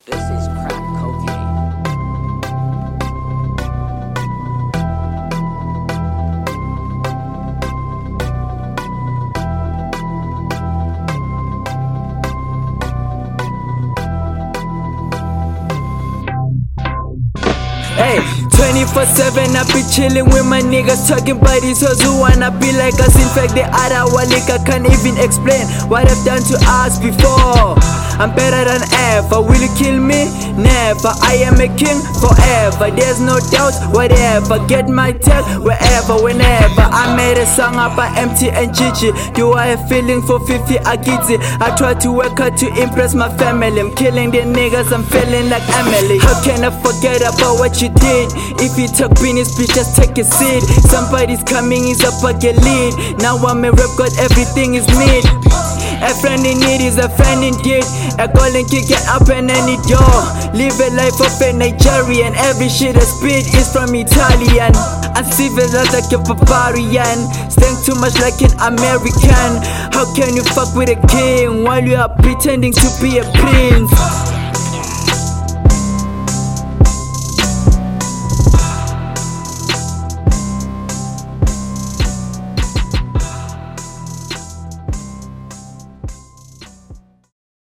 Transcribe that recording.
This is crack cocaine. Hey, 24/7 I be chillin' with my niggas, talking about these hoes who wanna be like us. In fact, they are our league. I can't even explain what I've done to us before. I'm better than ever. Will you kill me? Never. I am a king forever. There's no doubt. Whatever. Get my tag wherever, whenever. I made a song about MT and Gigi. Do I have feeling for 50 Agiti? I try to work hard to impress my family. I'm killing the niggas. I'm feeling like Emily. How can I forget about what you did? If you talk business, bitch, just take a seat. Somebody's coming, is up at your lead. Now I'm a rap god, everything is neat. A friend in need is a friend indeed. A call and kick it up in any door. Live a life of a Nigerian. Every shit I spit is from Italian. I'm civilized like a barbarian. Stand too much like an American. How can you fuck with a king while you are pretending to be a prince?